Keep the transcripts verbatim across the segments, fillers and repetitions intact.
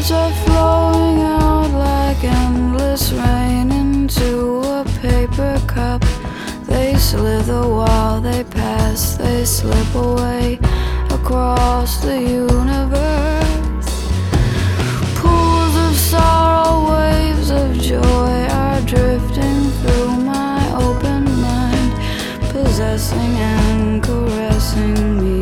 Words are flowing out like endless rain into a paper cup. They slither while they pass, they slip away across the universe. Pools of sorrow, waves of joy are drifting through my open mind, possessing and caressing me.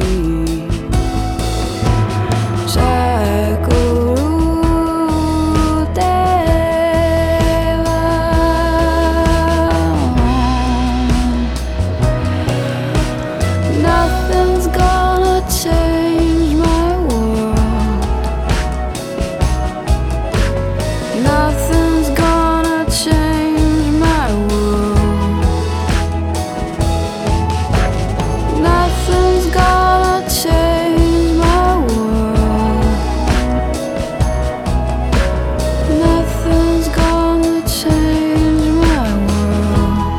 Nothing's gonna change my world. Nothing's gonna change my world. Nothing's gonna change my world. Nothing's gonna change my world.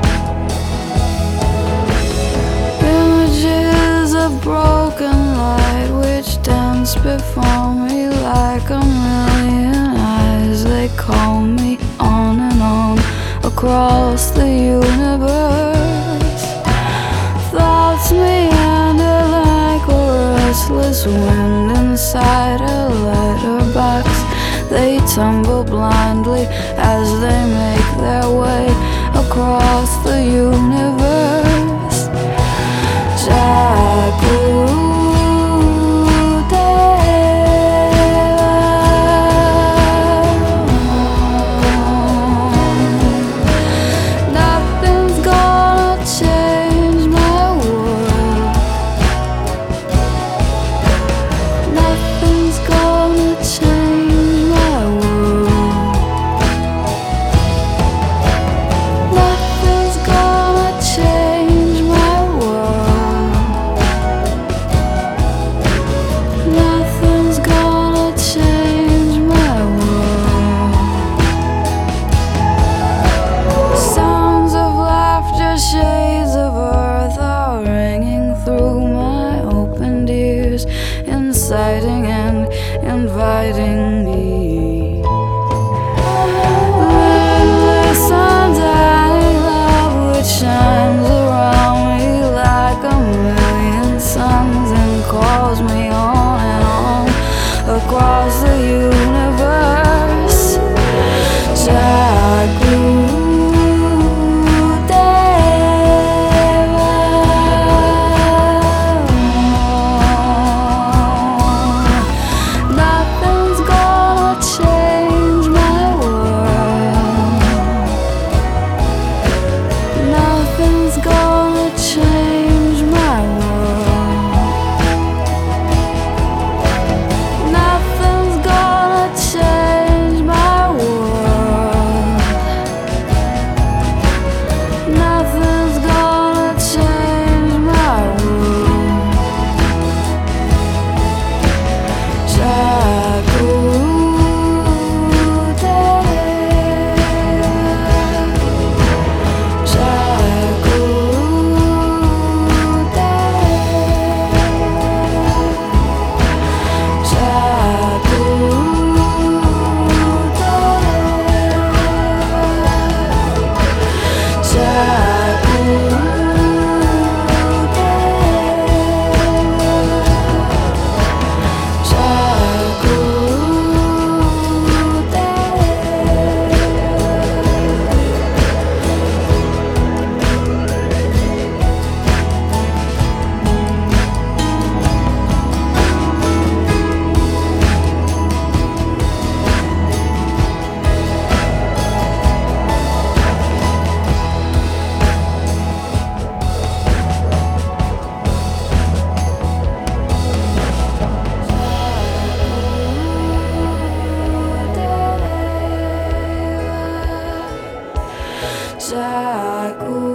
Images of broken light which dance before me like a million eyes. They call me on and on across the universe. Thoughts meander like a restless wind inside a letterbox. They tumble blindly as they make their way across the universe. Jackal. Shades of earth are ringing through my opened ears, inciting and inviting me. Limitless undying love which shines around me like a million suns and calls me on and on across the universe. Jackal. Nothing's gonna change my world. Nothing's gonna change my world. Nothing's gonna change my world. Jackal. Jackal.